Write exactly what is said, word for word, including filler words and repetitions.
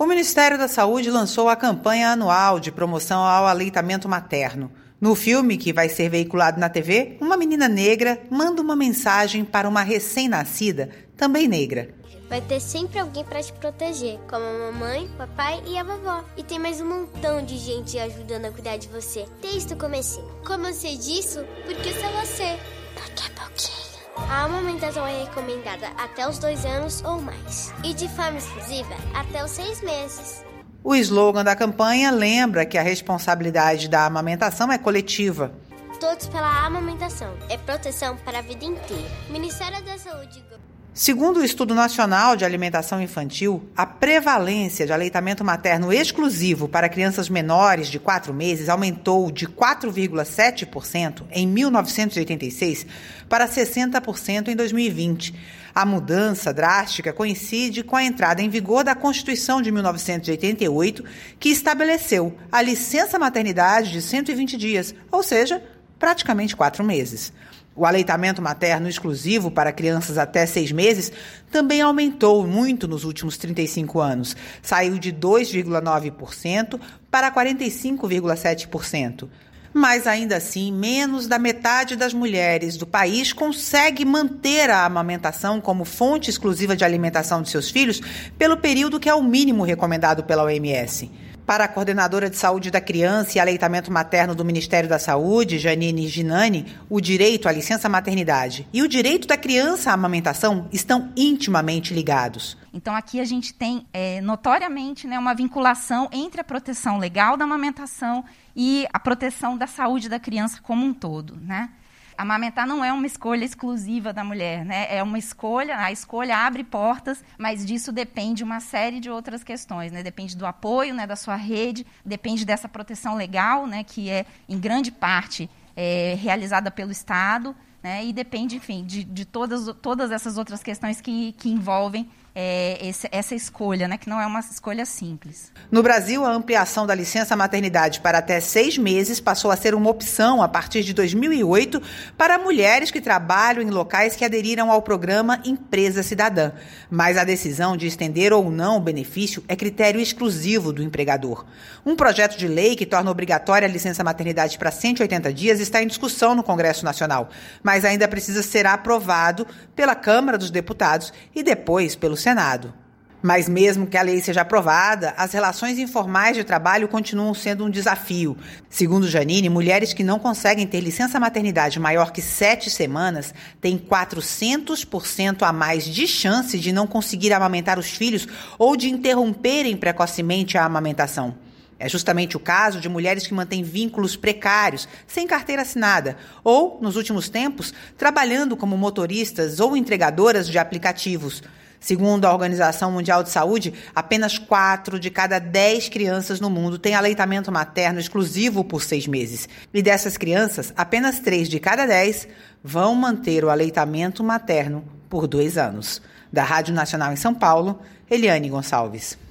O Ministério da Saúde lançou a campanha anual de promoção ao aleitamento materno. No filme, que vai ser veiculado na T V, uma menina negra manda uma mensagem para uma recém-nascida, também negra. Vai ter sempre alguém para te proteger, como a mamãe, o papai e a vovó. E tem mais um montão de gente ajudando a cuidar de você, desde o comecinho. Como eu sei disso? Porque sou você. Daqui a pouquinho. A amamentação é recomendada até os dois anos ou mais. E de forma exclusiva, até os seis meses. O slogan da campanha lembra que a responsabilidade da amamentação é coletiva. Todos pela amamentação. É proteção para a vida inteira. Ministério da Saúde. Segundo o Estudo Nacional de Alimentação Infantil, a prevalência de aleitamento materno exclusivo para crianças menores de quatro meses aumentou de quatro vírgula sete por cento em mil novecentos e oitenta e seis para sessenta por cento em dois mil e vinte. A mudança drástica coincide com a entrada em vigor da Constituição de mil novecentos e oitenta e oito, que estabeleceu a licença maternidade de cento e vinte dias, ou seja, praticamente quatro meses. O aleitamento materno exclusivo para crianças até seis meses também aumentou muito nos últimos trinta e cinco anos. Saiu de dois vírgula nove por cento para quarenta e cinco vírgula sete por cento. Mas, ainda assim, menos da metade das mulheres do país consegue manter a amamentação como fonte exclusiva de alimentação de seus filhos pelo período que é o mínimo recomendado pela O M S. Para a coordenadora de saúde da criança e aleitamento materno do Ministério da Saúde, Janine Ginani, o direito à licença maternidade e o direito da criança à amamentação estão intimamente ligados. Então, aqui a gente tem é, notoriamente, né, uma vinculação entre a proteção legal da amamentação e a proteção da saúde da criança como um todo, né? Amamentar não é uma escolha exclusiva da mulher, né? É uma escolha, a escolha abre portas, mas disso depende uma série de outras questões, né? Depende do apoio, né, da sua rede, depende dessa proteção legal, né, que é, em grande parte, é, realizada pelo Estado, né? E depende, enfim, de, de todas, todas essas outras questões que, que envolvem É, esse, essa escolha, né, que não é uma escolha simples. No Brasil, a ampliação da licença maternidade para até seis meses passou a ser uma opção a partir de dois mil e oito para mulheres que trabalham em locais que aderiram ao programa Empresa Cidadã. Mas a decisão de estender ou não o benefício é critério exclusivo do empregador. Um projeto de lei que torna obrigatória a licença maternidade para cento e oitenta dias está em discussão no Congresso Nacional, mas ainda precisa ser aprovado pela Câmara dos Deputados e depois pelo Senado. Mas mesmo que a lei seja aprovada, as relações informais de trabalho continuam sendo um desafio. Segundo Janine, mulheres que não conseguem ter licença maternidade maior que sete semanas têm quatrocentos por cento a mais de chance de não conseguir amamentar os filhos ou de interromperem precocemente a amamentação. É justamente o caso de mulheres que mantêm vínculos precários, sem carteira assinada, ou, nos últimos tempos, trabalhando como motoristas ou entregadoras de aplicativos. Segundo a Organização Mundial de Saúde, apenas quatro de cada dez crianças no mundo têm aleitamento materno exclusivo por seis meses. E dessas crianças, apenas três de cada dez vão manter o aleitamento materno por dois anos. Da Rádio Nacional em São Paulo, Eliane Gonçalves.